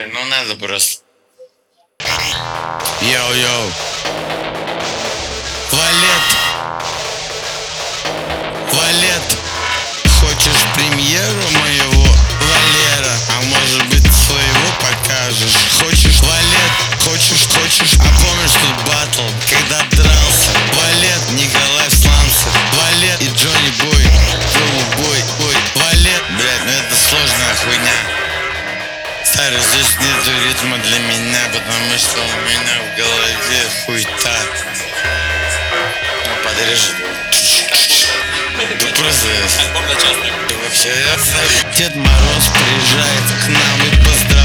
Ну надо просто. Йоу-йоу. Валет. Валет. Хочешь премьеру моего Валера? А может быть своего покажешь? Хочешь валет? Хочешь? А помнишь тут батл, когда дрался? Валет, Николай Сланцев, Валет и Джонни Бой, голубой, ой, Валет. Блять, ну это сложная хуйня. Старый, здесь нету ритма для меня, потому что у меня в голове хуйта. Ну подрежет. Ты просто... Вообще, Дед Мороз приезжает к нам и поздравляет.